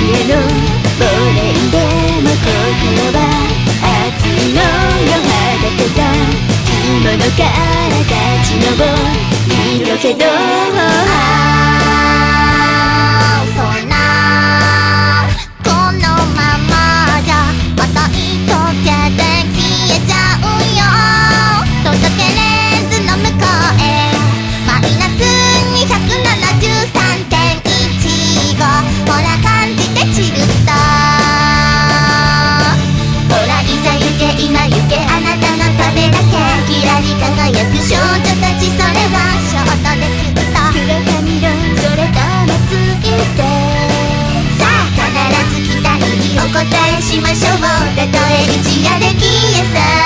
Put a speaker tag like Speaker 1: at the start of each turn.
Speaker 1: への亡霊でも心は熱いのよ。裸だ着物から立ち上るけど、
Speaker 2: そんなこのままじゃまた一溶けて消えちゃうよ。届けレンズの向こうへマイナス273.15 ほら感じてチルッと。ほらいざ行け今行けあなたのためだけ。キラリ輝く少女たちそれはショートでキュッと。
Speaker 1: 黒髪のそれともついて
Speaker 2: さあ必ず期待にお答えしましょう。たとえ一夜で消え去